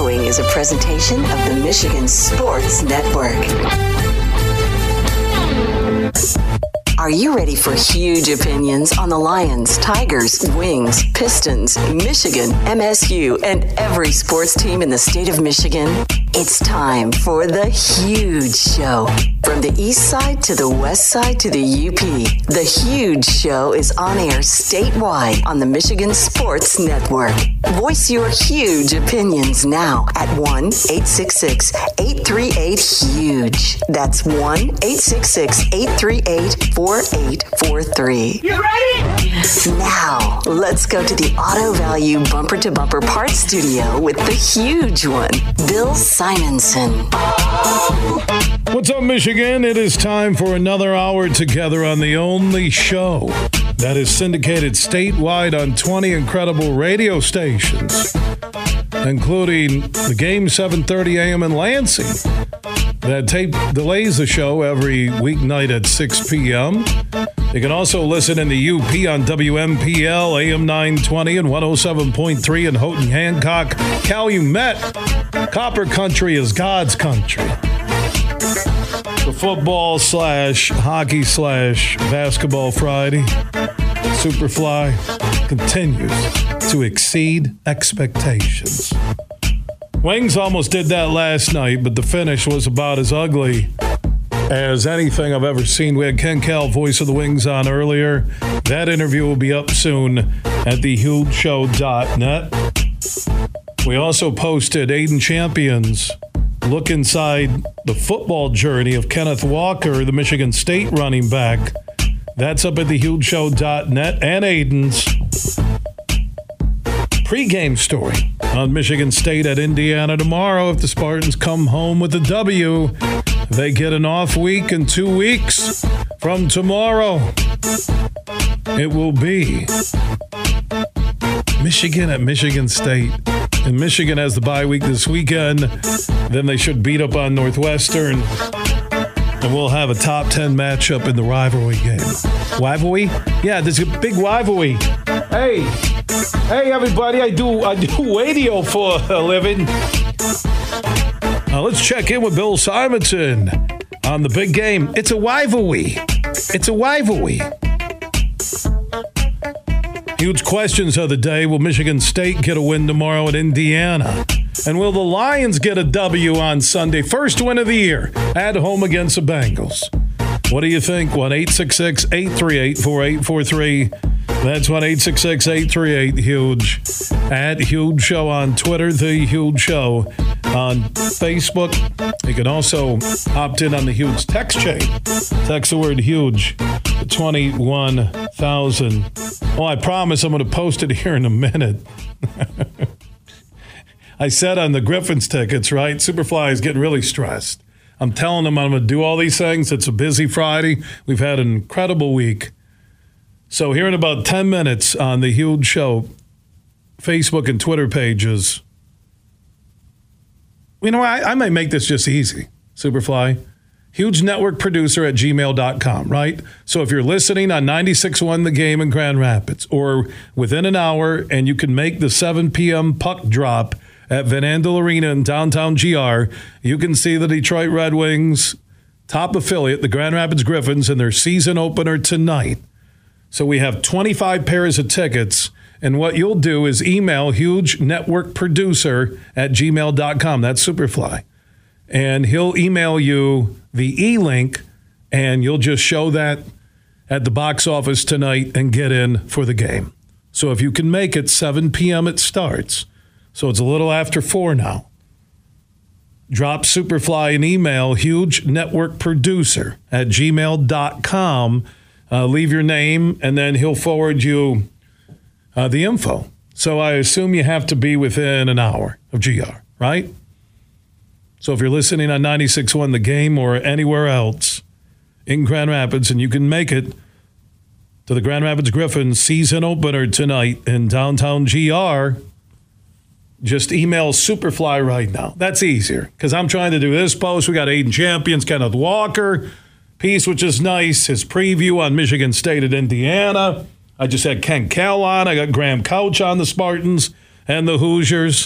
following is a presentation of the Michigan Sports Network. Are you ready for huge opinions on the Lions, Tigers, Wings, Pistons, Michigan, MSU, and every sports team in the state of Michigan? It's time for The Huge Show. From the east side to the west side to the UP, The Huge Show is on air statewide on the Michigan Sports Network. Voice your huge opinions now at 1-866-838-HUGE. That's 1-866-838-4843. You ready? Now, let's go to the Auto Value Bumper to Bumper Parts Studio with the huge one, Bill Simonson. What's up, Michigan? It is time for another hour together on the only show that is syndicated statewide on 20 incredible radio stations, including the game 7:30 a.m. in Lansing. That tape delays the show every weeknight at 6 p.m. You can also listen in the UP on WMPL, AM 920 and 107.3 in Houghton, Hancock, Calumet. Copper Country is God's country. The football/hockey/basketball Friday, Superfly, continues to exceed expectations. Wings almost did that last night, but the finish was about as ugly as anything I've ever seen. We had Ken Cal, voice of the Wings, on earlier. That interview will be up soon at thehugeshow.net. We also posted Aiden Champion's look inside the football journey of Kenneth Walker, the Michigan State running back. That's up at thehugeshow.net, and Aiden's pregame story on Michigan State at Indiana tomorrow. If the Spartans come home with a W, they get an off week in 2 weeks from tomorrow. It will be Michigan at Michigan State. And Michigan has the bye week this weekend. Then they should beat up on Northwestern. And we'll have a top 10 matchup in the rivalry game. Rivalry? Yeah, there's a big rivalry. Hey, everybody, I do radio for a living. Now let's check in with Bill Simonson on the big game. It's a rivalry. It's a rivalry. Huge questions of the day. Will Michigan State get a win tomorrow at Indiana? And will the Lions get a W on Sunday? First win of the year at home against the Bengals. What do you think? 1-866-838-4843. That's 1-866-838-HUGE. At Huge Show on Twitter, The Huge Show on Facebook. You can also opt in on the Huge text chain. Text the word HUGE to 21,000. Well, I promise I'm going to post it here in a minute. I said on the Griffins tickets, right? Superfly is getting really stressed. I'm telling him I'm going to do all these things. It's a busy Friday. We've had an incredible week. So here in about 10 minutes on the Huge Show Facebook and Twitter pages, you know, I might make this just easy, Superfly. Huge network producer at gmail.com, right? So if you're listening on 96.1 The Game in Grand Rapids or within an hour and you can make the 7 p.m. puck drop at Van Andel Arena in downtown GR, you can see the Detroit Red Wings top affiliate, the Grand Rapids Griffins, in their season opener tonight. So we have 25 pairs of tickets, and what you'll do is email Huge Network Producer at gmail.com. That's Superfly. And he'll email you the e-link, and you'll just show that at the box office tonight and get in for the game. So if you can make it, 7 p.m. it starts. So it's a little after 4 now. Drop Superfly an email, Huge Network Producer at gmail.com. Leave your name, and then he'll forward you the info. So I assume you have to be within an hour of GR, right? So if you're listening on 96.1 The Game or anywhere else in Grand Rapids and you can make it to the Grand Rapids Griffins season opener tonight in downtown GR, just email Superfly right now. That's easier because I'm trying to do this post. We got Aiden Champions, Kenneth Walker piece, which is nice. His preview on Michigan State at Indiana. I just had Ken Cal on. I got Graham Couch on the Spartans and the Hoosiers.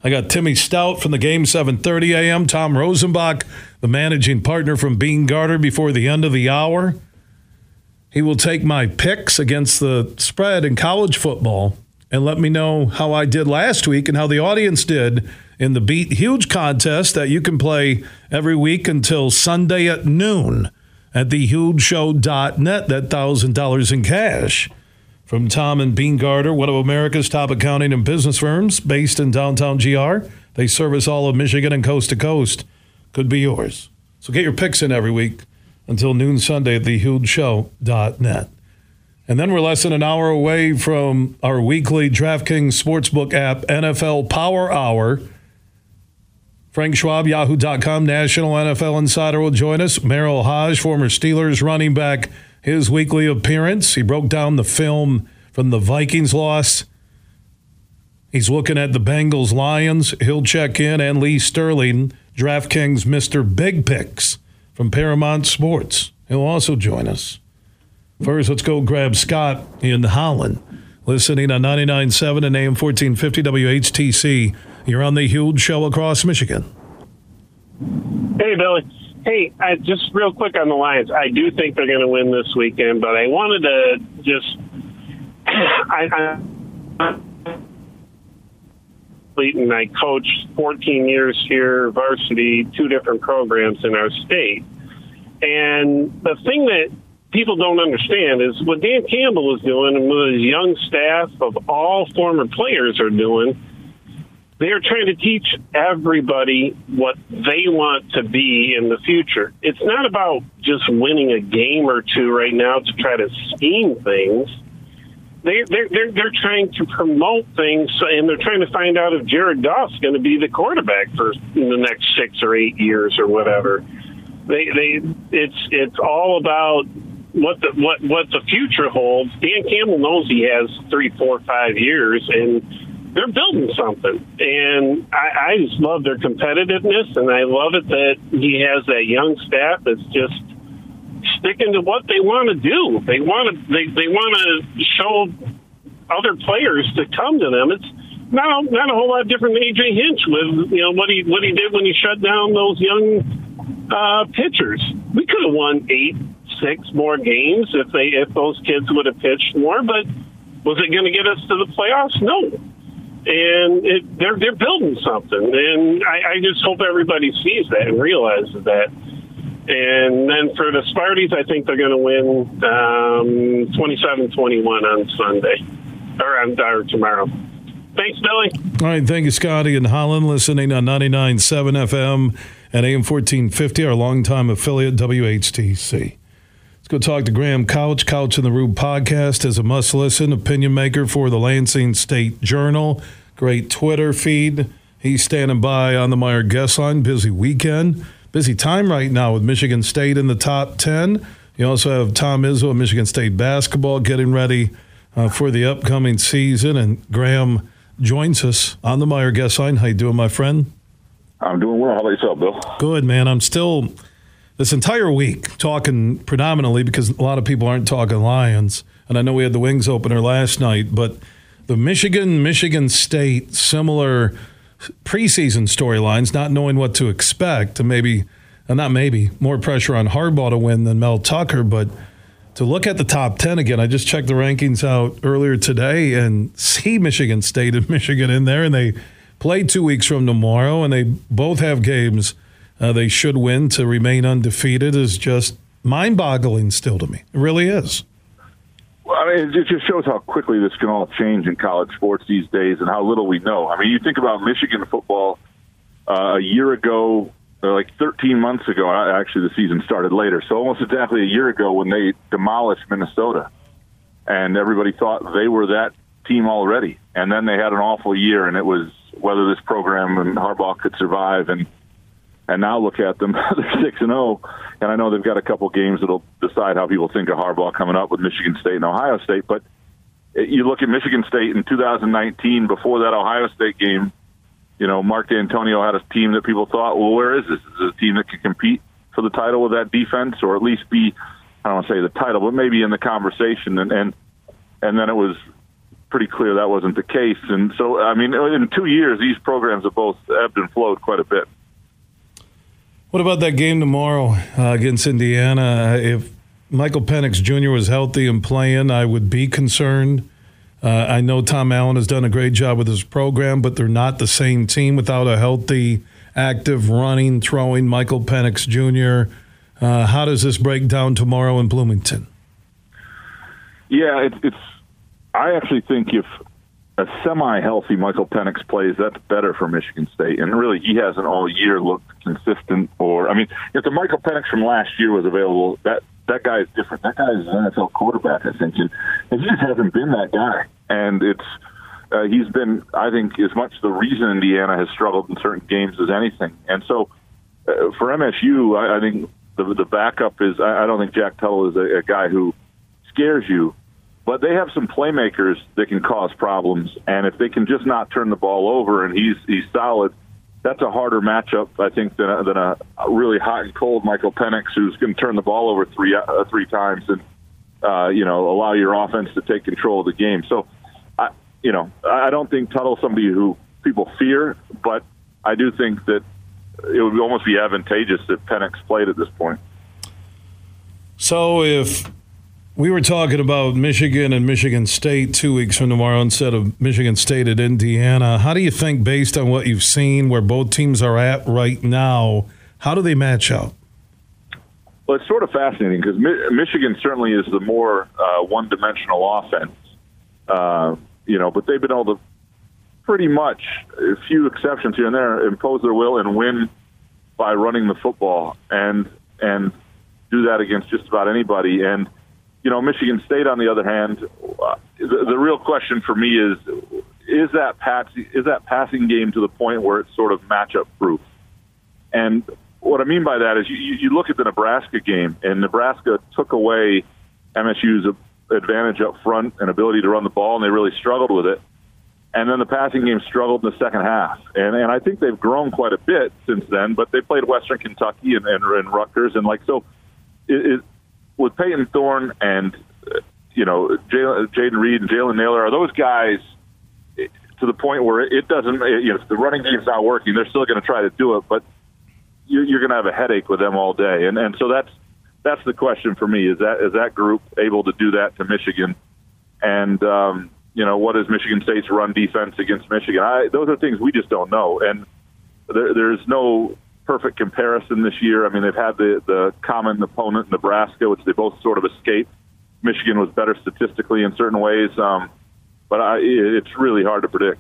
I got Timmy Stout from the game, 7:30 a.m. Tom Rosenbach, the managing partner from Bean Garter, before the end of the hour. He will take my picks against the spread in college football and let me know how I did last week and how the audience did in the Beat Huge contest that you can play every week until Sunday at noon at thehugeshow.net. That $1,000 in cash from Tom and Bean Garter, one of America's top accounting and business firms based in downtown GR. They service all of Michigan and coast to coast. Could be yours. So get your picks in every week until noon Sunday at thehugeshow.net. And then we're less than an hour away from our weekly DraftKings Sportsbook app, NFL Power Hour. Frank Schwab, Yahoo.com, National NFL Insider will join us. Merrill Hodge, former Steelers running back, his weekly appearance. He broke down the film from the Vikings loss. He's looking at the Bengals-Lions. He'll check in. And Lee Sterling, DraftKings Mr. Big Picks from Paramount Sports. He'll also join us. First, let's go grab Scott in Holland, listening on 99.7 and AM 1450 WHTC. You're on the Huge Show across Michigan. Hey, Billy. Hey, just real quick on the Lions. I do think they're going to win this weekend, but I wanted to just I coached 14 years here, varsity, 2 different programs in our state. And the thing that people don't understand is what Dan Campbell is doing and what his young staff of all former players are doing. They're trying to teach everybody what they want to be in the future. It's not about just winning a game or two right now to try to scheme things. They're trying to promote things, and they're trying to find out if Jared Goff's going to be the quarterback for the next 6 or 8 years or whatever. It's all about what the future holds. Dan Campbell knows he has 3, 4, 5 years, and they're building something. And I just love their competitiveness, and I love it that he has that young staff that's just sticking to what they want to do. They want to show other players to come to them. It's not a whole lot different than AJ Hinch with what he did when he shut down those young pitchers. We could have won 8-6 more games if those kids would have pitched more, but was it going to get us to the playoffs? No. And they're building something, and I just hope everybody sees that and realizes that. And then for the Sparties, I think they're going to win 27-21 on Sunday or tomorrow. Thanks, Billy. All right, thank you, Scotty in Holland, listening on 99.7 FM and AM 1450, our longtime affiliate, WHTC. Let's go talk to Graham Couch. Couch in the Rube podcast is a must-listen opinion maker for the Lansing State Journal. Great Twitter feed. He's standing by on the Meyer guest line. Busy weekend. Busy time right now with Michigan State in the top 10. You also have Tom Izzo of Michigan State basketball getting ready for the upcoming season. And Graham joins us on the Meyer guest line. How you doing, my friend? I'm doing well. How about yourself, Bill? Good, man. I'm still this entire week talking predominantly because a lot of people aren't talking Lions. And I know we had the Wings opener last night, but the Michigan State similar preseason storylines, not knowing what to expect, and more pressure on Harbaugh to win than Mel Tucker, but to look at the top 10 again, I just checked the rankings out earlier today and see Michigan State and Michigan in there, and they play 2 weeks from tomorrow, and they both have games they should win to remain undefeated is just mind-boggling still to me. It really is. Well, I mean, it just shows how quickly this can all change in college sports these days and how little we know. I mean, you think about Michigan football a year ago, like 13 months ago. Actually, the season started later. So almost exactly a year ago when they demolished Minnesota. And everybody thought they were that team already. And then they had an awful year, and it was whether this program and Harbaugh could survive. And now look at them. They're 6-0. And I know they've got a couple games that'll decide how people think of Harbaugh coming up with Michigan State and Ohio State. But you look at Michigan State in 2019, before that Ohio State game, Mark D'Antonio had a team that people thought, well, where is this? Is this a team that can compete for the title with that defense, or at least be, I don't want to say the title, but maybe in the conversation? And then it was pretty clear that wasn't the case. And so, I mean, in 2 years, these programs have both ebbed and flowed quite a bit. What about that game tomorrow against Indiana? If Michael Penix Jr. was healthy and playing, I would be concerned. I know Tom Allen has done a great job with his program, but they're not the same team without a healthy, active, running, throwing Michael Penix Jr. How does this break down tomorrow in Bloomington? Yeah, it's. I actually think if a semi-healthy Michael Penix plays, that's better for Michigan State. And really, he hasn't all year looked consistent. If the Michael Penix from last year was available, that guy is different. That guy is an NFL quarterback, I think. And he just hasn't been that guy. And he's been, I think, as much the reason Indiana has struggled in certain games as anything. And so for MSU, I think the backup is, I don't think Jack Tuttle is a guy who scares you. But they have some playmakers that can cause problems, and if they can just not turn the ball over and he's solid, that's a harder matchup, I think, than a really hot and cold Michael Penix who's going to turn the ball over three times and allow your offense to take control of the game. So, I don't think Tuttle's somebody who people fear, but I do think that it would almost be advantageous if Penix played at this point. So if we were talking about Michigan and Michigan State 2 weeks from tomorrow instead of Michigan State at Indiana, how do you think, based on what you've seen, where both teams are at right now, how do they match up? Well, it's sort of fascinating because Michigan certainly is the more one-dimensional offense, but they've been able to pretty much, a few exceptions here and there, impose their will and win by running the football and do that against just about anybody. And Michigan State, on the other hand, the real question for me is that passing game to the point where it's sort of matchup proof? And what I mean by that is you look at the Nebraska game, and Nebraska took away MSU's advantage up front and ability to run the ball, and they really struggled with it. And then the passing game struggled in the second half. And I think they've grown quite a bit since then, but they played Western Kentucky and Rutgers, and with Peyton Thorne and Jaden Reed and Jalen Naylor, are those guys to the point where it doesn't? If the running game's not working, they're still going to try to do it, but you're going to have a headache with them all day. And so that's the question for me: is that group able to do that to Michigan? And what is Michigan State's run defense against Michigan? Those are things we just don't know, and there's no perfect comparison this year. I mean, they've had the common opponent, Nebraska, which they both sort of escaped. Michigan was better statistically in certain ways, but it's really hard to predict.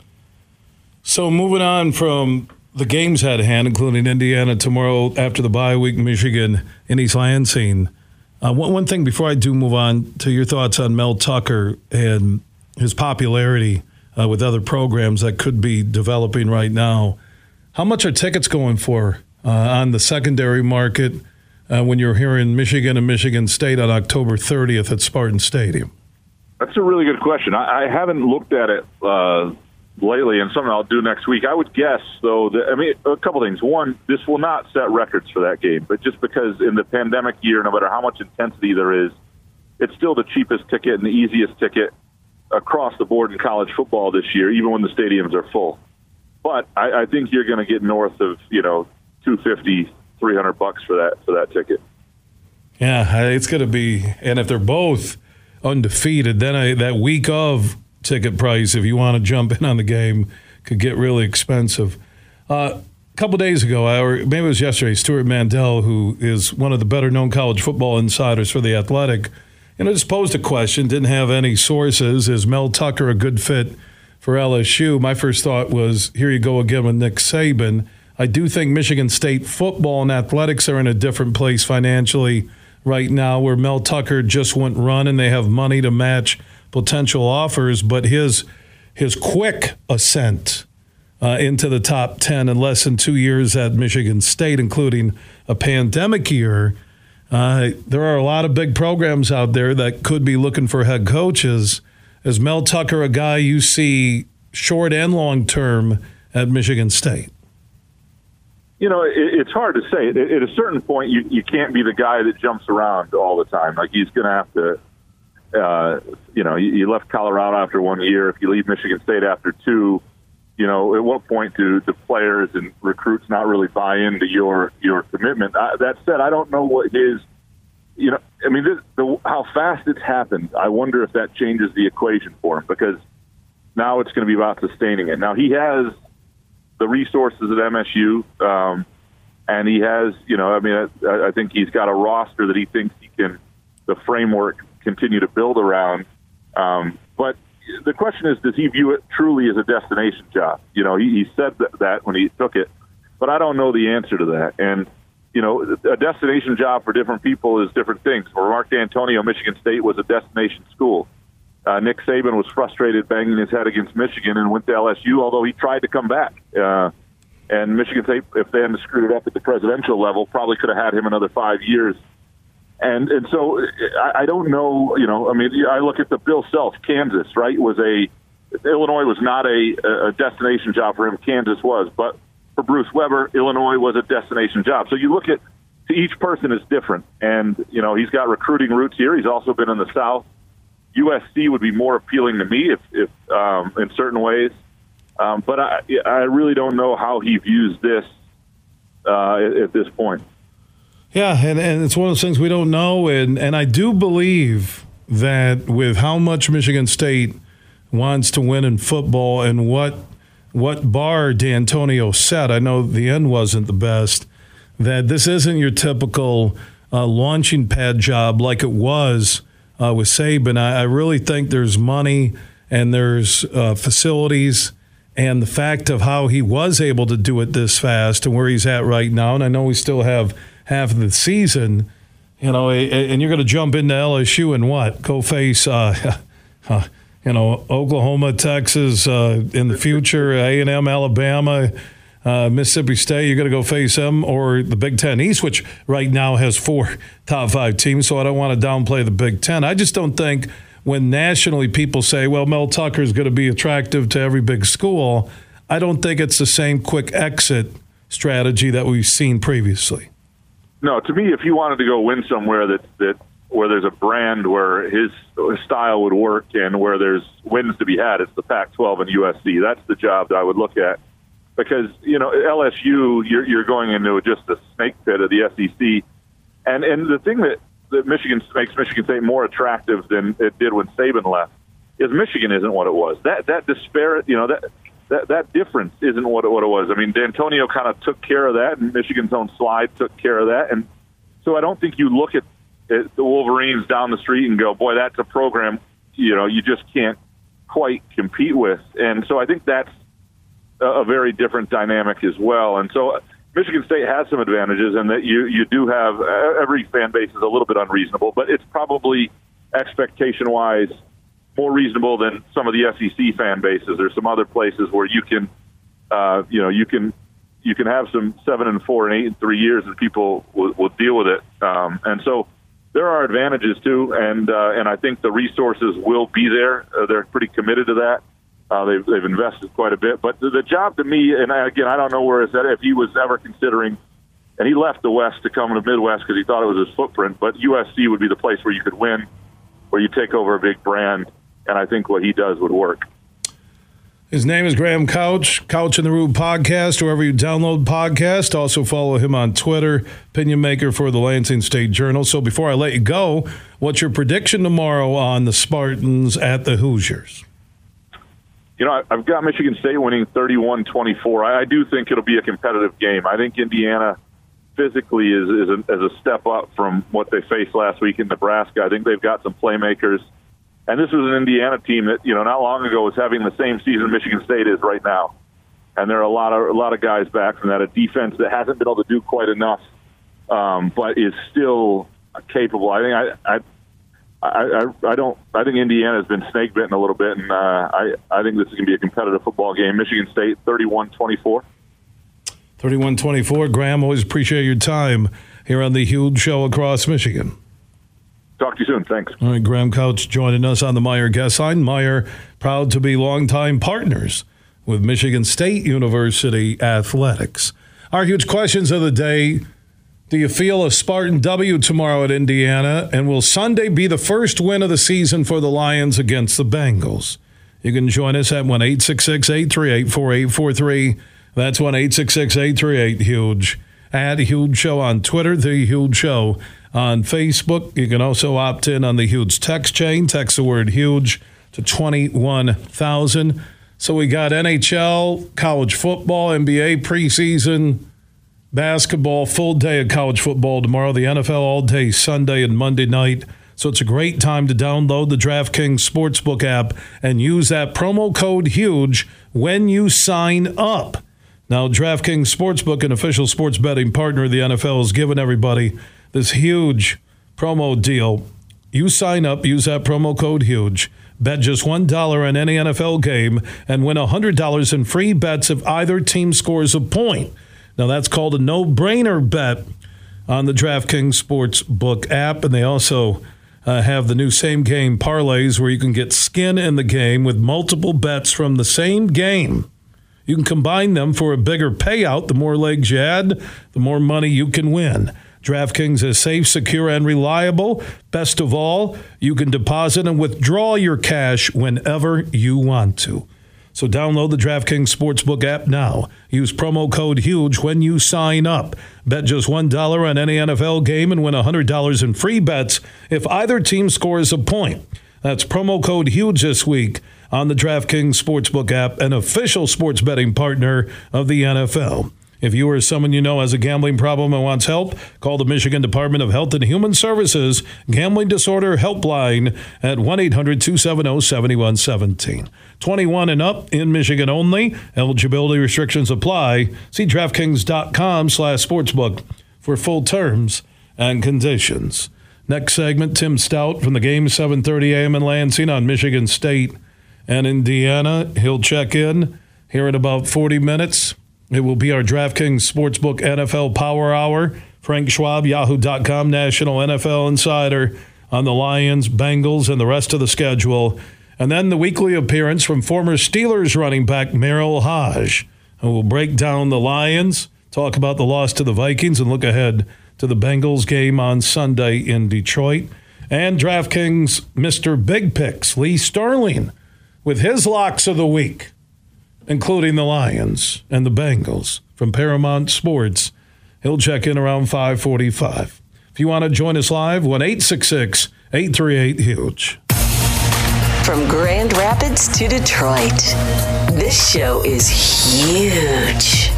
So moving on from the games at hand, including Indiana tomorrow after the bye week, Michigan in East Lansing. One thing before I do move on to your thoughts on Mel Tucker and his popularity with other programs that could be developing right now. How much are tickets going for on the secondary market when you're here in Michigan and Michigan State on October 30th at Spartan Stadium? That's a really good question. I haven't looked at it lately, and something I'll do next week. I would guess, though, a couple things. One, this will not set records for that game, but just because in the pandemic year, no matter how much intensity there is, it's still the cheapest ticket and the easiest ticket across the board in college football this year, even when the stadiums are full. But I think you're going to get north of $250, $300 for that ticket. Yeah, it's going to be, and if they're both undefeated, then that week of ticket price, if you want to jump in on the game, could get really expensive. A couple days ago, or maybe it was yesterday, Stuart Mandel, who is one of the better-known college football insiders for The Athletic, just posed a question, didn't have any sources. Is Mel Tucker a good fit for LSU? My first thought was, here you go again with Nick Saban. I do think Michigan State football and athletics are in a different place financially right now, where Mel Tucker just went run and they have money to match potential offers, but his quick ascent into the top 10 in less than 2 years at Michigan State, including a pandemic year, there are a lot of big programs out there that could be looking for head coaches. Is Mel Tucker a guy you see short and long term at Michigan State? It's hard to say. At a certain point, you can't be the guy that jumps around all the time. Like, he's going to have to, you left Colorado after 1 year. If you leave Michigan State after 2, at what point do the players and recruits not really buy into your commitment? That said, I don't know what his, how fast it's happened. I wonder if that changes the equation for him, because now it's going to be about sustaining it. Now he has the resources at MSU, and he has, I think he's got a roster that he thinks he can, the framework, continue to build around. But the question is, does he view it truly as a destination job? He said that when he took it, but I don't know the answer to that. And, a destination job for different people is different things. For Mark D'Antonio, Michigan State was a destination school. Nick Saban was frustrated banging his head against Michigan and went to LSU, although he tried to come back. And Michigan State, if they hadn't screwed it up at the presidential level, probably could have had him another 5 years. And so I don't know, I look at the Bill Self, Kansas, right, Illinois was not a destination job for him. Kansas was. But for Bruce Weber, Illinois was a destination job. So you look at, to each person is different. And, he's got recruiting roots here. He's also been in the South. USC would be more appealing to me if in certain ways. But I really don't know how he views this at this point. Yeah, and it's one of those things we don't know. And I do believe that with how much Michigan State wants to win in football and what bar D'Antonio set, I know the end wasn't the best, that this isn't your typical launching pad job like it was with Saban. I really think there's money and there's facilities, and the fact of how he was able to do it this fast and where he's at right now, and I know we still have half of the season, and you're going to jump into LSU and what? Go face, Oklahoma, Texas in the future, A&M, Alabama, Mississippi State. You're going to go face them, or the Big Ten East, which right now has 4 top 5 teams, so I don't want to downplay the Big Ten. I just don't think when nationally people say, well, Mel Tucker is going to be attractive to every big school, I don't think it's the same quick exit strategy that we've seen previously. No, to me, if he wanted to go win somewhere that where there's a brand where his style would work and where there's wins to be had, it's the Pac-12 and USC. That's the job that I would look at. Because, LSU, you're going into just a snake pit of the SEC. And the thing that Michigan makes Michigan State more attractive than it did when Saban left is Michigan isn't what it was. That disparate, that difference isn't what it was. I mean, D'Antonio kind of took care of that, and Michigan's own slide took care of that. And so I don't think you look at the Wolverines down the street and go, boy, that's a program, you just can't quite compete with. And so I think that's a very different dynamic as well. And so Michigan State has some advantages in that you do have, every fan base is a little bit unreasonable, but it's probably expectation-wise more reasonable than some of the SEC fan bases. There's some other places where you can, you can have some 7-4 and 8-3 years, and people will deal with it. And so there are advantages too, and I think the resources will be there. They're pretty committed to that. They've invested quite a bit. But the job to me, and again, I don't know where it's at, if he was ever considering, and he left the West to come to the Midwest because he thought it was his footprint, but USC would be the place where you could win, where you take over a big brand, and I think what he does would work. His name is Graham Couch, Couch in the Room podcast, wherever you download podcast. Also follow him on Twitter, opinion maker for the Lansing State Journal. So before I let you go, what's your prediction tomorrow on the Spartans at the Hoosiers? I've got Michigan State winning 31-24. I do think it'll be a competitive game. I think Indiana physically is a step up from what they faced last week in Nebraska. I think they've got some playmakers. And this was an Indiana team that, not long ago was having the same season Michigan State is right now. And there are a lot of guys back from that, a defense that hasn't been able to do quite enough, but is still capable. I think Indiana has been snake bitten a little bit, and I think this is going to be a competitive football game. Michigan State 31-24. 31-24. Graham, always appreciate your time here on the Huge Show across Michigan. Talk to you soon. Thanks. All right, Graham Couch joining us on the Meijer guest line. Meijer, proud to be longtime partners with Michigan State University Athletics. Our huge questions of the day. Do you feel a Spartan W tomorrow at Indiana? And will Sunday be the first win of the season for the Lions against the Bengals? You can join us at 1-866-838-4843. That's 1-866-838-HUGE. At Huge Show on Twitter, The Huge Show on Facebook. You can also opt in on the Huge text chain. Text the word HUGE to 21,000. So we got NHL, college football, NBA preseason, basketball, full day of college football tomorrow, the NFL all day Sunday and Monday night. So it's a great time to download the DraftKings Sportsbook app and use that promo code HUGE when you sign up. Now, DraftKings Sportsbook, an official sports betting partner of the NFL, has given everybody this huge promo deal. You sign up, use that promo code HUGE, bet just $1 on any NFL game, and win $100 in free bets if either team scores a point. Now, that's called a no-brainer bet on the DraftKings Sportsbook app, and they also have the new same-game parlays where you can get skin in the game with multiple bets from the same game. You can combine them for a bigger payout. The more legs you add, the more money you can win. DraftKings is safe, secure, and reliable. Best of all, you can deposit and withdraw your cash whenever you want to. So download the DraftKings Sportsbook app now. Use promo code HUGE when you sign up. Bet just $1 on any NFL game and win $100 in free bets if either team scores a point. That's promo code HUGE this week on the DraftKings Sportsbook app, an official sports betting partner of the NFL. If you or someone you know has a gambling problem and wants help, call the Michigan Department of Health and Human Services Gambling Disorder Helpline at 1-800-270-7117. 21 and up in Michigan only. Eligibility restrictions apply. See DraftKings.com/sportsbook for full terms and conditions. Next segment, Tim Stout from the game, 7:30 a.m. in Lansing on Michigan State and Indiana. He'll check in here in about 40 minutes. It will be our DraftKings Sportsbook NFL Power Hour. Frank Schwab, Yahoo.com, National NFL Insider on the Lions, Bengals, and the rest of the schedule. And then the weekly appearance from former Steelers running back Merril Hoge, who will break down the Lions, talk about the loss to the Vikings, and look ahead to the Bengals game on Sunday in Detroit. And DraftKings Mr. Big Picks, Lee Sterling, with his locks of the week, including the Lions and the Bengals from Paramount Sports. He'll check in around 5:45. If you want to join us live, 1-866-838-HUGE. From Grand Rapids to Detroit, this show is huge.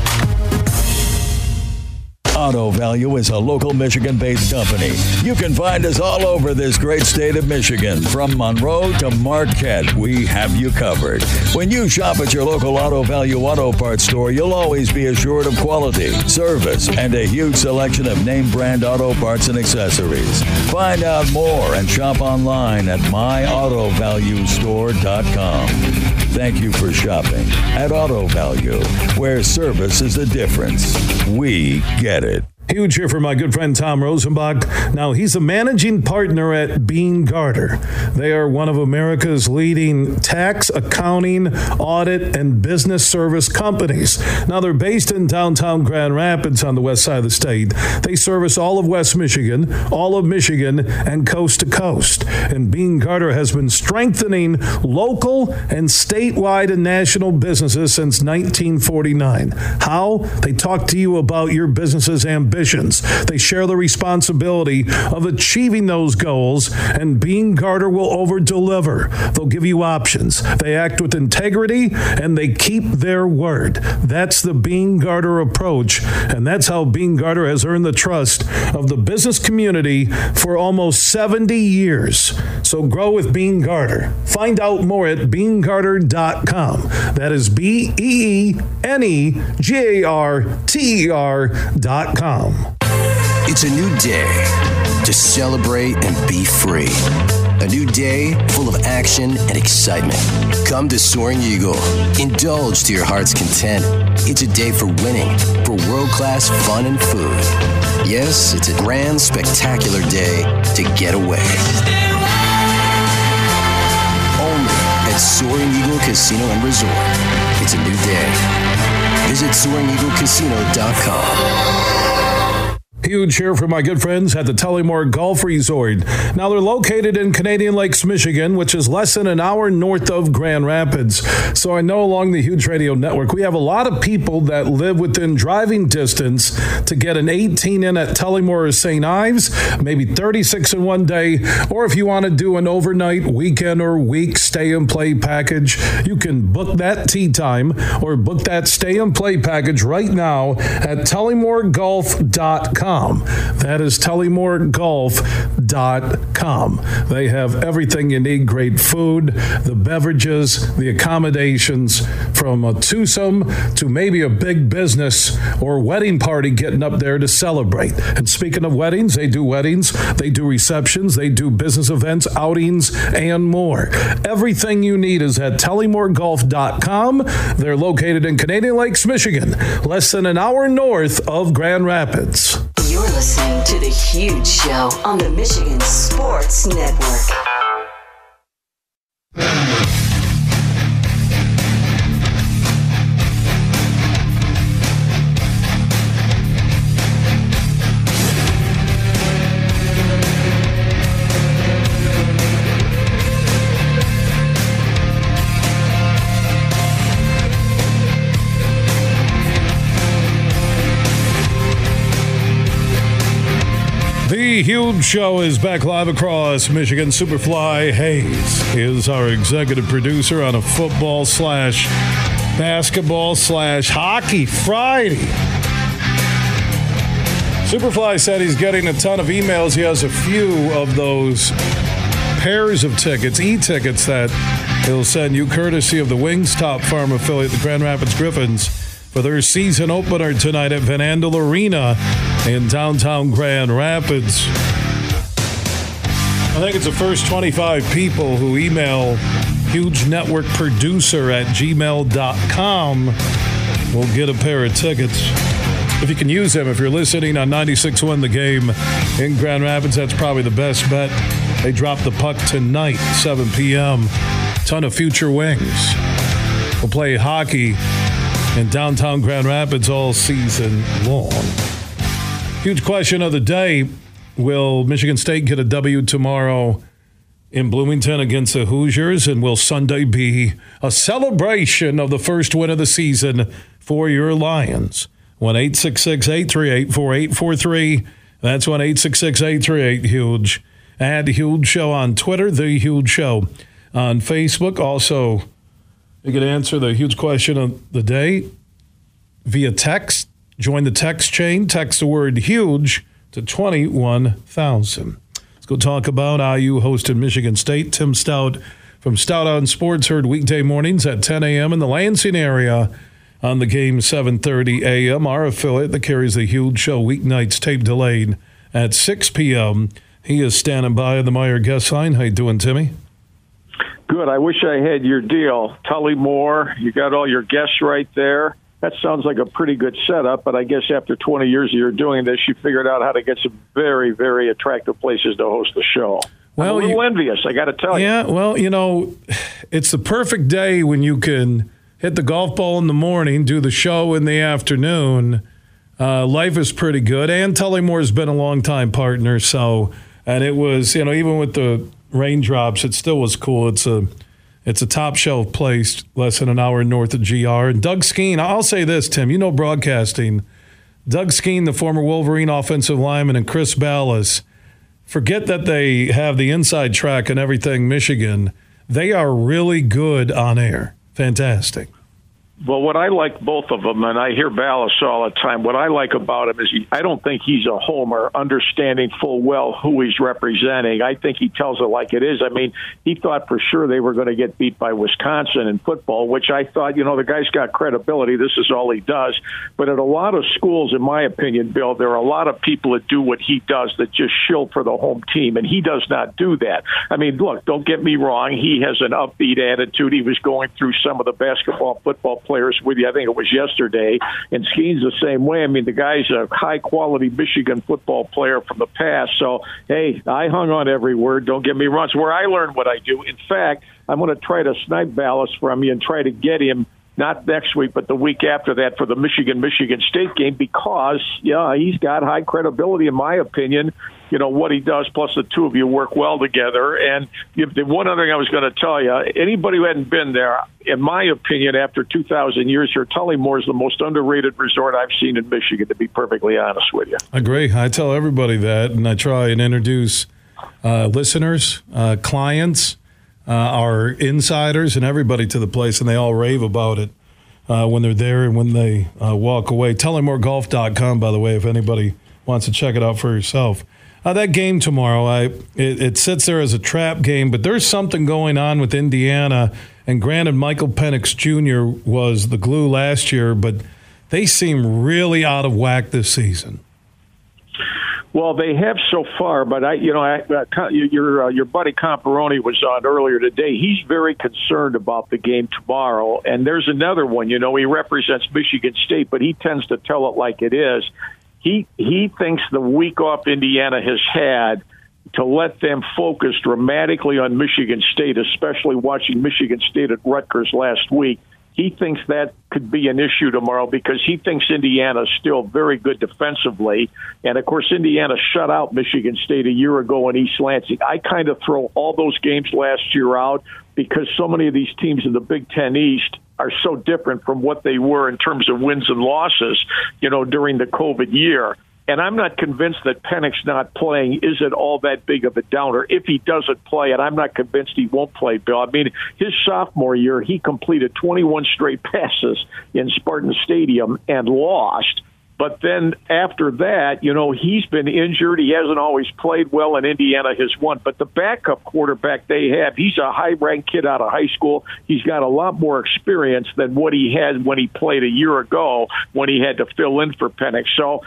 Auto Value is a local Michigan-based company. You can find us all over this great state of Michigan. From Monroe to Marquette, we have you covered. When you shop at your local Auto Value auto parts store, you'll always be assured of quality, service, and a huge selection of name-brand auto parts and accessories. Find out more and shop online at myautovaluestore.com. Thank you for shopping at Auto Value, where service is the difference. We get it. Huge here for my good friend Tom Rosenbach. Now, he's a managing partner at Beene Garter. They are one of America's leading tax, accounting, audit, and business service companies. Now, they're based in downtown Grand Rapids on the west side of the state. They service all of West Michigan, all of Michigan, and coast to coast. And Beene Garter has been strengthening local and statewide and national businesses since 1949. How? They talk to you about your business's ambitions. They share the responsibility of achieving those goals, and Beene Garter will over-deliver. They'll give you options. They act with integrity, and they keep their word. That's the Beene Garter approach, and that's how Beene Garter has earned the trust of the business community for almost 70 years. So grow with Beene Garter. Find out more at BeeneGarter.com. That is BeeneGarter.com. It's a new day to celebrate and be free. A new day full of action and excitement. Come to Soaring Eagle. Indulge to your heart's content. It's a day for winning, for world-class fun and food. Yes, it's a grand, spectacular day to get away. Only at Soaring Eagle Casino and Resort. It's a new day. Visit SoaringEagleCasino.com. Huge here for my good friends at the Tullymore Golf Resort. Now, they're located in Canadian Lakes, Michigan, which is less than an hour north of Grand Rapids. So I know along the Huge Radio Network, we have a lot of people that live within driving distance to get an 18 in at Tullymore or St. Ives, maybe 36 in one day, or if you want to do an overnight, weekend, or week stay and play package, you can book that tee time or book that stay and play package right now at TullymoreGolf.com. That is TullymoreGolf.com. They have everything you need, great food, the beverages, the accommodations, from a twosome to maybe a big business or wedding party getting up there to celebrate. And speaking of weddings, they do receptions, they do business events, outings, and more. Everything you need is at TullymoreGolf.com. They're located in Canadian Lakes, Michigan, less than an hour north of Grand Rapids. You're listening to The Huge Show on the Michigan Sports Network. The Huge Show is back live across Michigan. Superfly Hayes is our executive producer on a football/basketball/hockey Friday. Superfly said he's getting a ton of emails. He has a few of those pairs of tickets, e-tickets, that he'll send you courtesy of the Wingstop Farm affiliate, the Grand Rapids Griffins, for their season opener tonight at Van Andel Arena in downtown Grand Rapids. I think it's the first 25 people who email hugenetworkproducer@gmail.com will get a pair of tickets. If you can use them, if you're listening on 96.1 The Game in Grand Rapids, that's probably the best bet. They drop the puck tonight, 7 p.m. Ton of future wings. We'll play hockey in downtown Grand Rapids all season long. Huge question of the day. Will Michigan State get a W tomorrow in Bloomington against the Hoosiers? And will Sunday be a celebration of the first win of the season for your Lions? 1-866-838-4843. That's 1-866-838-HUGE. At Huge Show on Twitter, The Huge Show on Facebook. Also, you can answer the huge question of the day via text. Join the text chain. Text the word HUGE to 21,000. Let's go talk about IU hosted Michigan State. Tim Stout from Stout on Sports, heard weekday mornings at 10 a.m. in the Lansing area on The Game 7:30 a.m. Our affiliate that carries the Huge Show weeknights, tape delayed at 6 p.m. He is standing by on the Meyer guest line. How you doing, Timmy? Good. I wish I had your deal. Tullymore, you got all your guests right there. That sounds like a pretty good setup, but I guess after 20 years of your doing this, you figured out how to get some very, very attractive places to host the show. Well, I'm a little envious, I got to tell you. Yeah, well, it's the perfect day when you can hit the golf ball in the morning, do the show in the afternoon. Life is pretty good, and Tullymore's been a long-time partner, and it was, even with the raindrops, it still was cool. It's a top shelf place, less than an hour north of GR. And Doug Skeen, I'll say this, Tim, broadcasting. Doug Skeen, the former Wolverine offensive lineman, and Chris Ballas, forget that they have the inside track and everything Michigan. They are really good on air. Fantastic. Well, what I like both of them, and I hear Ballas all the time, what I like about him is I don't think he's a homer, understanding full well who he's representing. I think he tells it like it is. I mean, he thought for sure they were going to get beat by Wisconsin in football, which I thought, the guy's got credibility. This is all he does. But at a lot of schools, in my opinion, Bill, there are a lot of people that do what he does that just shill for the home team, and he does not do that. I mean, look, don't get me wrong. He has an upbeat attitude. He was going through some of the basketball, football players with you. I think it was yesterday. And Skeen's the same way. I mean, the guy's a high-quality Michigan football player from the past. So, hey, I hung on every word. Don't get me wrong. It's where I learned what I do. In fact, I'm going to try to snipe Ballas from you and try to get him not next week, but the week after that for the Michigan State game, because, he's got high credibility, in my opinion, what he does, plus the two of you work well together. And the one other thing I was going to tell you, anybody who hadn't been there, in my opinion, after 2,000 years here, Tullymore is the most underrated resort I've seen in Michigan, to be perfectly honest with you. I agree. I tell everybody that, and I try and introduce listeners, clients, our insiders, and everybody to the place, and they all rave about it when they're there and when they walk away. TullymoreGolf.com, by the way, if anybody wants to check it out for yourself. That game tomorrow, it sits there as a trap game, but there's something going on with Indiana. And granted, Michael Penix Jr. was the glue last year, but they seem really out of whack this season. Well, they have so far, but your buddy Comparoni was on earlier today. He's very concerned about the game tomorrow. And there's another one. He represents Michigan State, but he tends to tell it like it is. He thinks the week off Indiana has had to let them focus dramatically on Michigan State, especially watching Michigan State at Rutgers last week. He thinks that could be an issue tomorrow because he thinks Indiana is still very good defensively. And, of course, Indiana shut out Michigan State a year ago in East Lansing. I kind of throw all those games last year out because so many of these teams in the Big Ten East are so different from what they were in terms of wins and losses, during the COVID year. And I'm not convinced that Penix not playing isn't all that big of a downer if he doesn't play, and I'm not convinced he won't play, Bill. I mean, his sophomore year, he completed 21 straight passes in Spartan Stadium and lost. But then after that, he's been injured. He hasn't always played well, and Indiana has won. But the backup quarterback they have, he's a high-ranked kid out of high school. He's got a lot more experience than what he had when he played a year ago when he had to fill in for Penix. So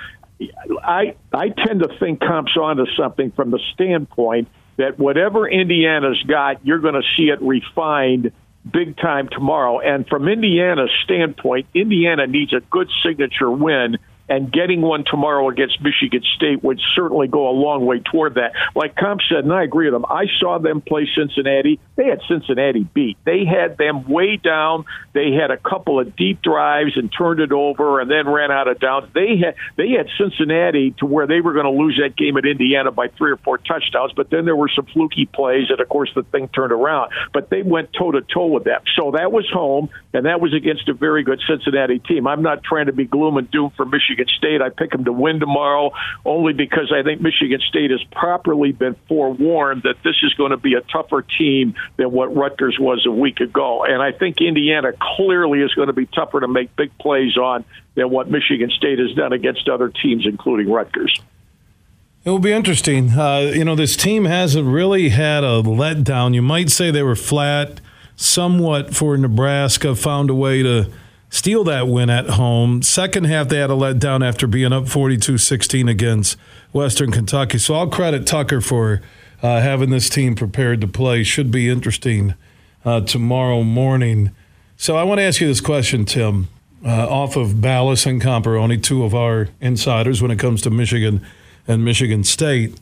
I tend to think Comp's onto something from the standpoint that whatever Indiana's got, you're going to see it refined big time tomorrow. And from Indiana's standpoint, Indiana needs a good signature win, and getting one tomorrow against Michigan State would certainly go a long way toward that. Like Comp said, and I agree with him, I saw them play Cincinnati. They had Cincinnati beat. They had them way down. They had a couple of deep drives and turned it over and then ran out of downs. They had Cincinnati to where they were going to lose that game at Indiana by 3 or 4 touchdowns, but then there were some fluky plays, and, of course, the thing turned around. But they went toe-to-toe with them. So that was home, and that was against a very good Cincinnati team. I'm not trying to be gloom and doom for Michigan State. I pick them to win tomorrow only because I think Michigan State has properly been forewarned that this is going to be a tougher team than what Rutgers was a week ago. And I think Indiana clearly is going to be tougher to make big plays on than what Michigan State has done against other teams, including Rutgers. It will be interesting. This team hasn't really had a letdown. You might say they were flat somewhat for Nebraska, found a way to steal that win at home. Second half, they had a letdown after being up 42-16 against Western Kentucky. So I'll credit Tucker for having this team prepared to play. Should be interesting tomorrow morning. So I want to ask you this question, Tim, off of Ballas and Comparoni, two of our insiders when it comes to Michigan and Michigan State.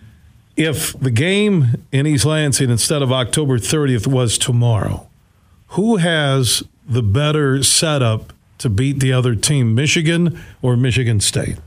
If the game in East Lansing instead of October 30th was tomorrow, who has the better setup to beat the other team, Michigan or Michigan State?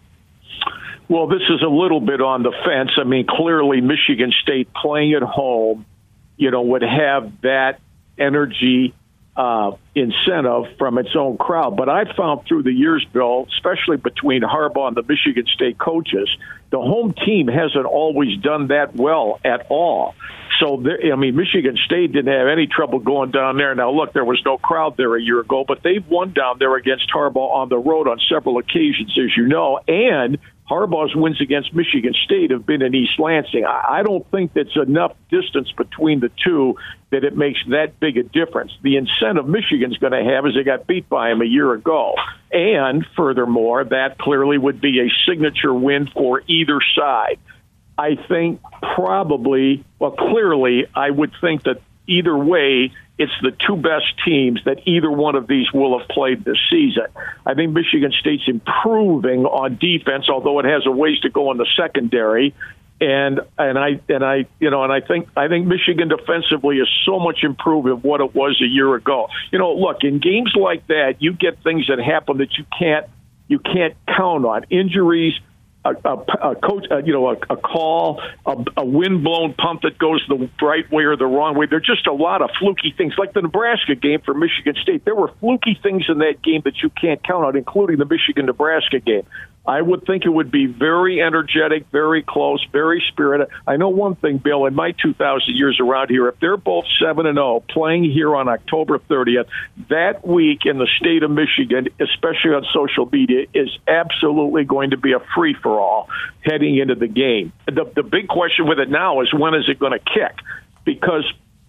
Well, this is a little bit on the fence. I mean, clearly Michigan State playing at home, would have that energy incentive from its own crowd. But I've found through the years, Bill, especially between Harbaugh and the Michigan State coaches, the home team hasn't always done that well at all. So, Michigan State didn't have any trouble going down there. Now, look, there was no crowd there a year ago, but they've won down there against Harbaugh on the road on several occasions, as you know, and Harbaugh's wins against Michigan State have been in East Lansing. I don't think that's enough distance between the two that it makes that big a difference. The incentive Michigan's going to have is they got beat by him a year ago. And furthermore, that clearly would be a signature win for either side. I think clearly, I would think that either way, it's the two best teams that either one of these will have played this season. I think Michigan State's improving on defense, although it has a ways to go in the secondary. And I think Michigan defensively is so much improved of what it was a year ago. Look, in games like that, you get things that happen that you can't count on. Injuries, a call, a wind-blown pump that goes the right way or the wrong way. There are just a lot of fluky things, like the Nebraska game for Michigan State. There were fluky things in that game that you can't count on, including the Michigan-Nebraska game. I would think it would be very energetic, very close, very spirited. I know one thing, Bill, in my 2,000 years around here, if they're both 7-0 playing here on October 30th, that week in the state of Michigan, especially on social media, is absolutely going to be a free-for-all heading into the game. The big question with it now is, when is it going to kick? Because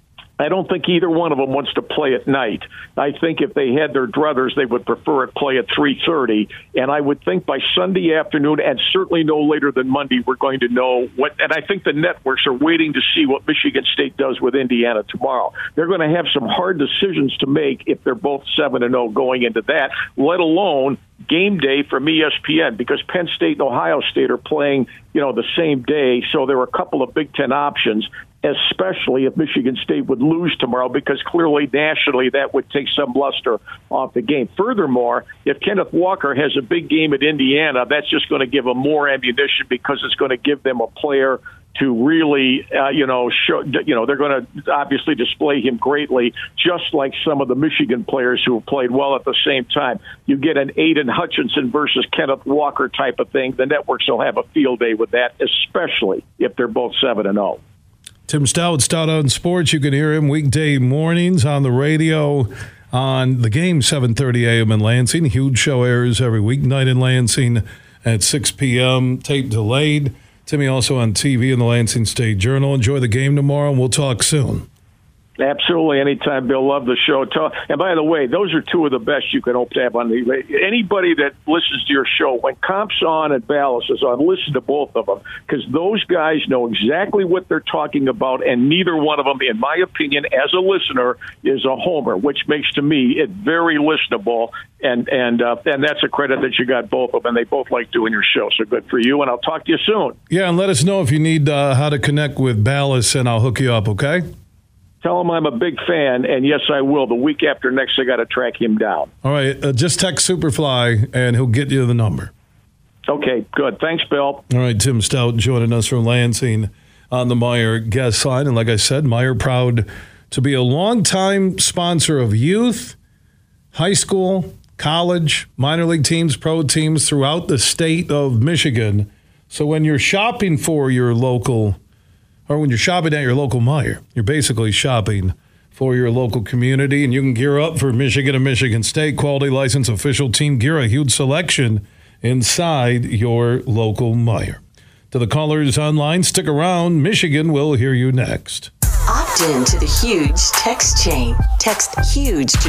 I don't think either one of them wants to play at night. I think if they had their druthers, they would prefer it play at 3:30. And I would think by Sunday afternoon, and certainly no later than Monday, we're going to know what. And I think the networks are waiting to see what Michigan State does with Indiana tomorrow. They're going to have some hard decisions to make if they're both 7-0 going into that, let alone game day from ESPN, because Penn State and Ohio State are playing, the same day. So there are a couple of Big Ten options, especially if Michigan State would lose tomorrow, because clearly nationally that would take some luster off the game. Furthermore, if Kenneth Walker has a big game at Indiana, that's just going to give them more ammunition, because it's going to give them a player to really, show, they're going to obviously display him greatly, just like some of the Michigan players who have played well at the same time. You get an Aiden Hutchinson versus Kenneth Walker type of thing. The networks will have a field day with that, especially if they're both 7-0. Tim Stout, Stout on Sports. You can hear him weekday mornings on the radio on The Game, 7:30 a.m. in Lansing. Huge show airs every weeknight in Lansing at 6 p.m. Tape delayed. Timmy also on TV in the Lansing State Journal. Enjoy the game tomorrow, and we'll talk soon. Absolutely. Anytime, Bill. Love the show. And by the way, those are two of the best you can hope to have on the radio. Anybody that listens to your show, when Comp's on and Ballas is on, listen to both of them, because those guys know exactly what they're talking about, and neither one of them, in my opinion, as a listener, is a homer, which makes, to me, it very listenable. And that's a credit that you got both of them. They both like doing your show. So good for you, and I'll talk to you soon. Yeah, and let us know if you need how to connect with Ballas, and I'll hook you up, okay? Tell him I'm a big fan, and yes, I will. The week after next, I got to track him down. All right, just text Superfly, and he'll get you the number. Okay, good. Thanks, Bill. All right, Tim Stout joining us from Lansing on the Meijer guest line. And like I said, Meijer proud to be a longtime sponsor of youth, high school, college, minor league teams, pro teams throughout the state of Michigan. So when you're shopping for your local, or when you're shopping at your local Meijer, you're basically shopping for your local community, and you can gear up for Michigan and Michigan State. Quality license, official team gear, a huge selection inside your local Meijer. To the callers online, stick around. Michigan will hear you next. Opt in to the Huge text chain. Text HUGE to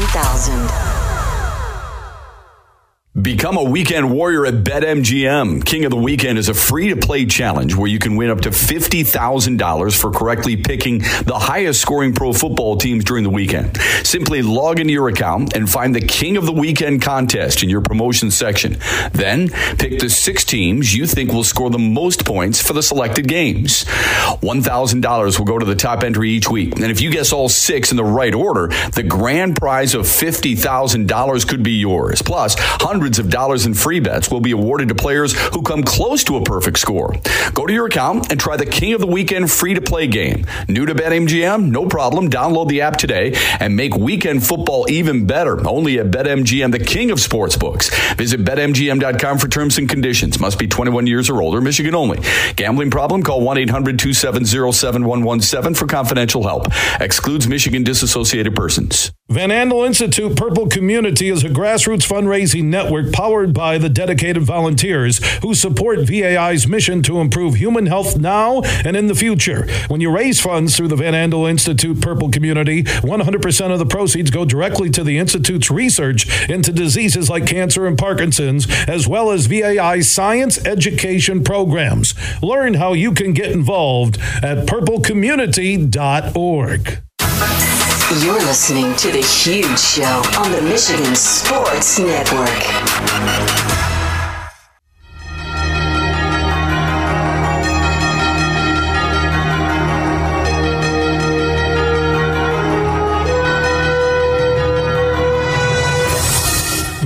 21,000. Become a weekend warrior at BetMGM. King of the Weekend is a free-to-play challenge where you can win up to $50,000 for correctly picking the highest-scoring pro football teams during the weekend. Simply log into your account and find the King of the Weekend contest in your promotion section. Then, pick the 6 teams you think will score the most points for the selected games. $1,000 will go to the top entry each week. And if you guess all 6 in the right order, the grand prize of $50,000 could be yours. Plus, hundreds of dollars in free bets will be awarded to players who come close to a perfect score. Go to your account and try the King of the Weekend free-to-play game. New to BetMGM? No problem. Download the app today and make weekend football even better. Only at BetMGM, the king of sportsbooks. Visit BetMGM.com for terms and conditions. Must be 21 years or older. Michigan only. Gambling problem? Call 1-800-270-7117 for confidential help. Excludes Michigan disassociated persons. Van Andel Institute Purple Community is a grassroots fundraising network powered by the dedicated volunteers who support VAI's mission to improve human health now and in the future. When you raise funds through the Van Andel Institute Purple Community, 100% of the proceeds go directly to the Institute's research into diseases like cancer and Parkinson's, as well as VAI's science education programs. Learn how you can get involved at purplecommunity.org. You're listening to The Huge Show on the Michigan Sports Network.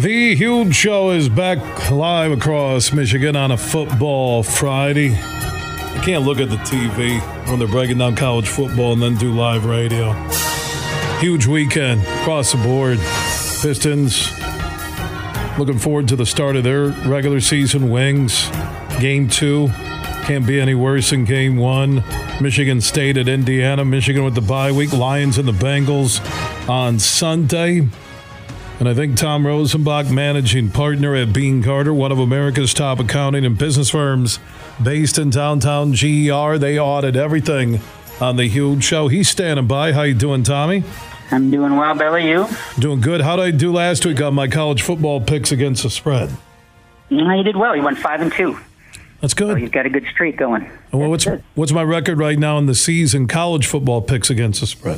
The Huge Show is back live across Michigan on a football Friday. I can't look at the TV when they're breaking down college football and then do live radio. Huge weekend across the board. Pistons looking forward to the start of their regular season. Wings, Game 2. Can't be any worse than Game 1. Michigan State at Indiana. Michigan with the bye week. Lions and the Bengals on Sunday. And I think Tom Rosenbach, managing partner at Bean Carter, one of America's top accounting and business firms based in downtown GER. They audit everything on the Huge Show. He's standing by. How you doing, Tommy? I'm doing well, Billy. You? Doing good. How did I do last week on my college football picks against the spread? You did well. You went 5-2. That's good. So you've got a good streak going. Well, what's my record right now in the season college football picks against the spread?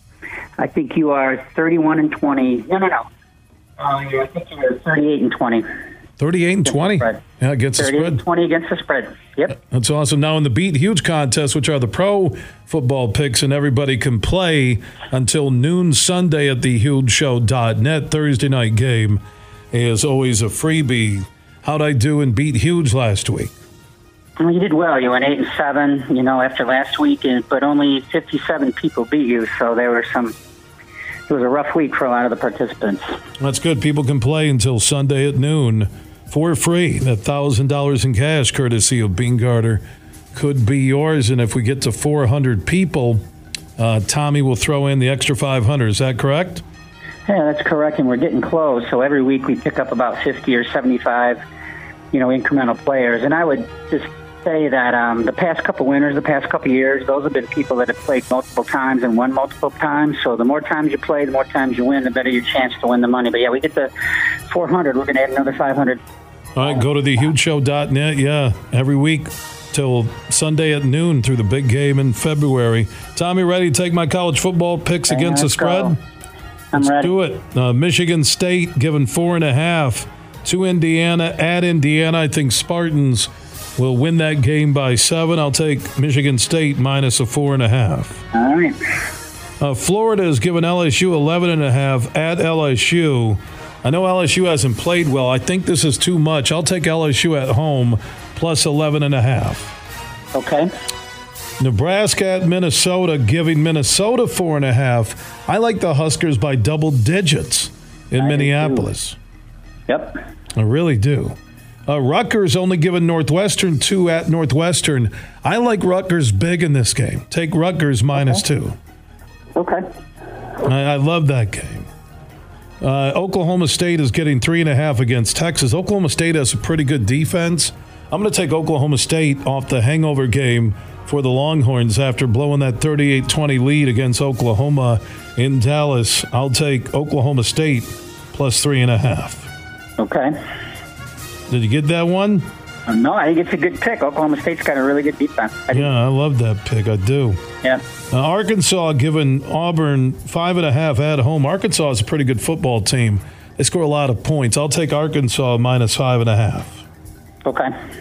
I think you are 31-20. No. I think you're 38-20. 38-20? Yeah, against the spread. 38-20 against the spread. Yep. That's awesome. Now in the Beat Huge contest, which are the pro football picks, and everybody can play until noon Sunday at thehugeshow.net. Thursday night game is always a freebie. How'd I do in Beat Huge last week? Well, you did well. You went 8-7, after last week, but only 57 people beat you, so it was a rough week for a lot of the participants. That's good. People can play until Sunday at noon for free. That $1,000 in cash, courtesy of Bean Carter, could be yours. And if we get to 400 people, Tommy will throw in the extra 500. Is that correct? Yeah, that's correct. And we're getting close. So every week we pick up about 50 or 75, incremental players. And I would just say that the past couple winners, the past couple years, those have been people that have played multiple times and won multiple times. So the more times you play, the more times you win, the better your chance to win the money. But yeah, we get to 400. We're going to add another 500. All right, go to thehugeshow.net. Yeah, every week till Sunday at noon through the big game in February. Tommy, ready to take my college football picks against the spread? Let's ready. Do it. Michigan State given 4.5 to Indiana. At Indiana, I think Spartans will win that game by 7. I'll take Michigan State minus a 4.5. All right. Florida has given LSU 11.5 at LSU. I know LSU hasn't played well. I think this is too much. I'll take LSU at home plus 11.5. Okay. Nebraska at Minnesota, giving Minnesota 4.5. I like the Huskers by double digits in Minneapolis. Yep. I really do. Rutgers only given Northwestern 2 at Northwestern. I like Rutgers big in this game. Take Rutgers minus 2. Okay. I love that game. Oklahoma State is getting 3.5 against Texas. Oklahoma State has a pretty good defense. I'm going to take Oklahoma State off the hangover game for the Longhorns after blowing that 38-20 lead against Oklahoma in Dallas. I'll take Oklahoma State plus 3.5. Okay. Did you get that one? No, I think it's a good pick. Oklahoma State's got a really good defense. I love that pick. I do. Yeah. Arkansas giving Auburn 5.5 at home. Arkansas is a pretty good football team. They score a lot of points. I'll take Arkansas minus 5.5. Okay.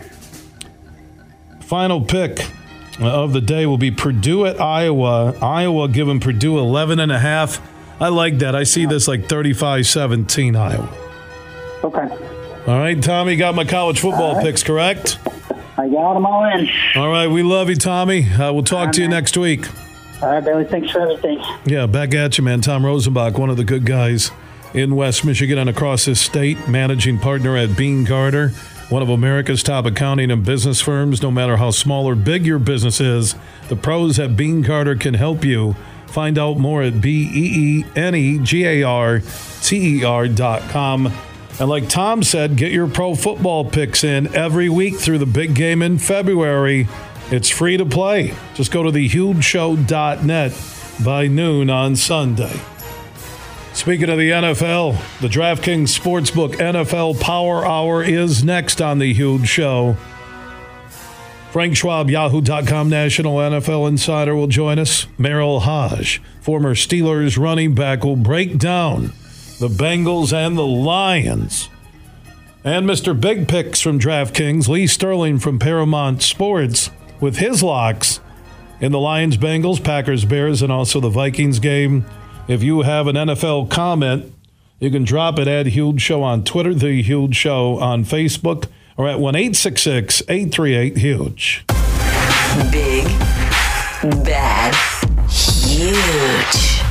Final pick of the day will be Purdue at Iowa. Iowa giving Purdue 11.5. I like that. I see this like 35-17 Iowa. Okay. All right, Tommy, got my college football picks, correct? I got them all in. All right, we love you, Tommy. We'll talk to you next week. All right, Billy, thanks for everything. Yeah, back at you, man. Tom Rosenbach, one of the good guys in West Michigan and across this state, managing partner at Bean Carter, one of America's top accounting and business firms. No matter how small or big your business is, the pros at Bean Carter can help you. Find out more at BEENEGARTER.com. And like Tom said, get your pro football picks in every week through the big game in February. It's free to play. Just go to thehugeshow.net by noon on Sunday. Speaking of the NFL, the DraftKings Sportsbook NFL Power Hour is next on The Huge Show. Frank Schwab, Yahoo.com national NFL insider, will join us. Merrill Hodge, former Steelers running back, will break down the Bengals and the Lions. And Mr. Big Picks from DraftKings, Lee Sterling from Paramount Sports, with his locks in the Lions, Bengals, Packers, Bears, and also the Vikings game. If you have an NFL comment, You can drop it at Huge Show on Twitter, The Huge Show on Facebook, or at 1-866-838-HUGE. Big, bad, huge.